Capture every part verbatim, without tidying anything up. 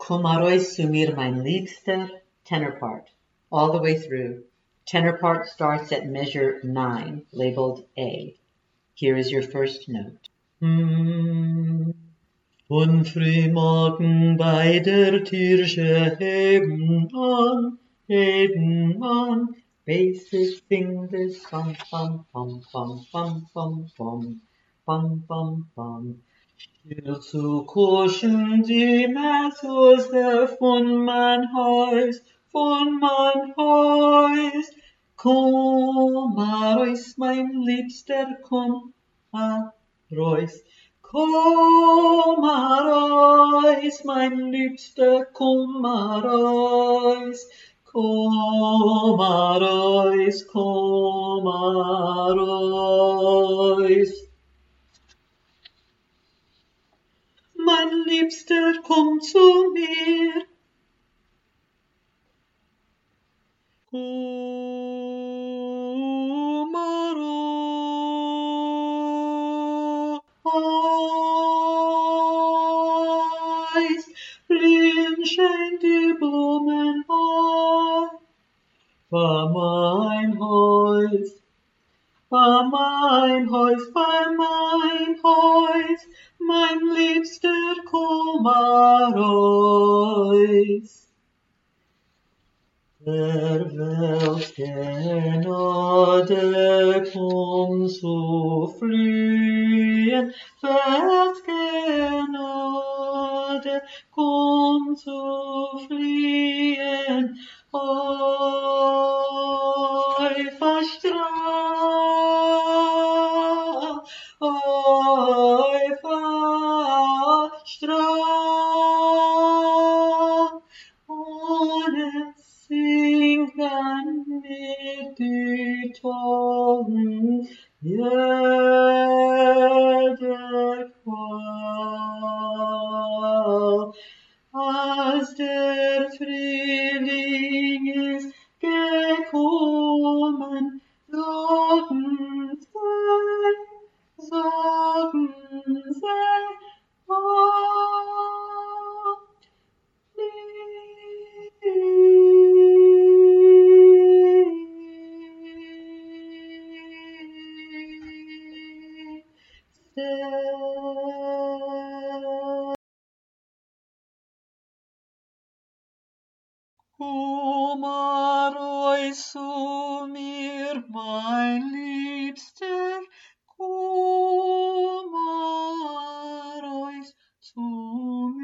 Kumarois Sumir, mein Liebster, tenor part, all the way through. Tenor part starts at measure nine, labeled A. Here is your first note. Mm. Von Frühmorgen bei der Kirche heben an, heben an, Basic sing this song, bum, bum, bum, bum, bum, bum, bum, bum, bum. Still zu kuschen die Messos von mein Haus, von mein Haus. Komm, Arois, mein Liebster, komm, Arois. Komm, Arois, mein Liebster, komm, Arois. Komm, Arois, komm, Arois. Mein Liebster, komm zu mir. Komm, Arois, blühen scheint die Blumen an. War mein Haus, war mein Haus, war mein Haus, mein Liebster, komm, Arois. Der Welt Gnade, komm zu flühen, Welt Gnade, komm zu fliehen, oi, verstrahlt, oi, verstrahlt, ohne singen mit die Toten jede Qual. Als der Frühling ist gekommen, Sorgen sei, Sorgen sei, oh, Komm, Arois zu mir, mein Liebster, komm, Arois zu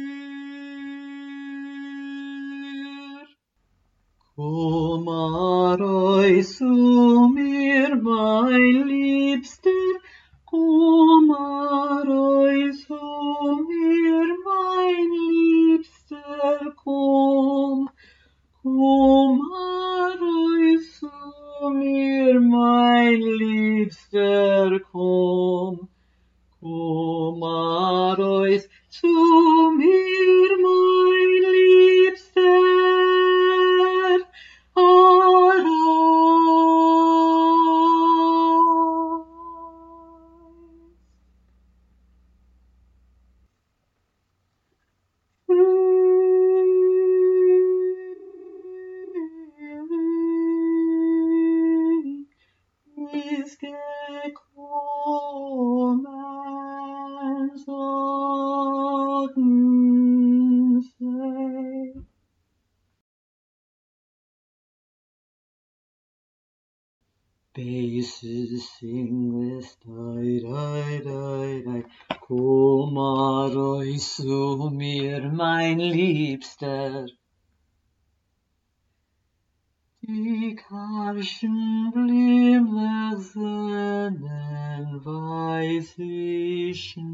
mir. Komm, Arois zu mir, mein Liebster, komm, Arois zu mir, mein Liebster, komm. Komm, Arois zu mir, mein Liebster, komm. Komm, Arois zu mir, mein Liebster, Arois. Ist gekommen, Sorgen sei. Basses sing this, die, die, die, die. Komm, Arois zu mir, mein Liebster. Die karschen Blümle sennen weißlichen